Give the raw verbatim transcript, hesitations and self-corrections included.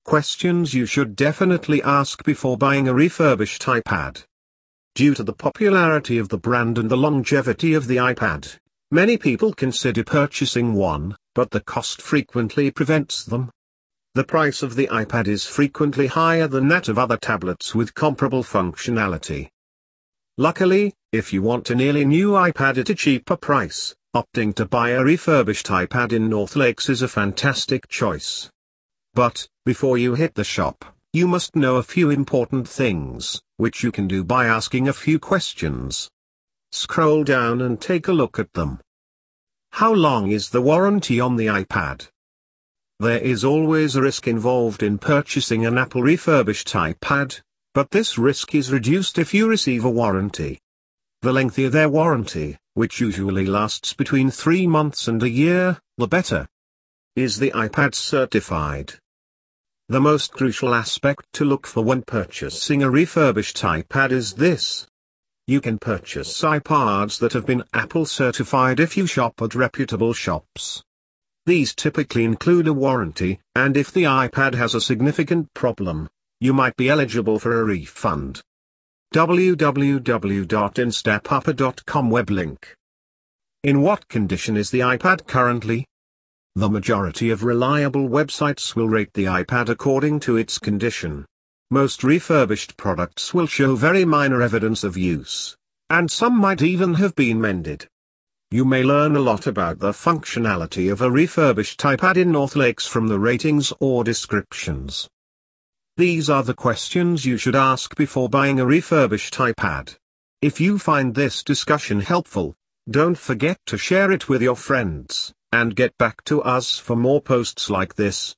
Questions you should definitely ask before buying a refurbished iPad. Due to the popularity of the brand and the longevity of the iPad, many people consider purchasing one, but the cost frequently prevents them. The price of the iPad is frequently higher than that of other tablets with comparable functionality. Luckily, if you want a nearly new iPad at a cheaper price, opting to buy a refurbished iPad in North Lakes is a fantastic choice. But, before you hit the shop, you must know a few important things, which you can do by asking a few questions. Scroll down and take a look at them. How long is the warranty on the iPad? There is always a risk involved in purchasing an Apple refurbished iPad, but this risk is reduced if you receive a warranty. The lengthier their warranty, which usually lasts between three months and a year, the better. Is the iPad certified? The most crucial aspect to look for when purchasing a refurbished iPad is this. You can purchase iPads that have been Apple certified if you shop at reputable shops. These typically include a warranty, and if the iPad has a significant problem, you might be eligible for a refund. w w w dot instapapa dot com web link. In what condition is the iPad currently? The majority of reliable websites will rate the iPad according to its condition. Most refurbished products will show very minor evidence of use, and some might even have been mended. You may learn a lot about the functionality of a refurbished iPad in North Lakes from the ratings or descriptions. These are the questions you should ask before buying a refurbished iPad. If you find this discussion helpful, don't forget to share it with your friends, and get back to us for more posts like this.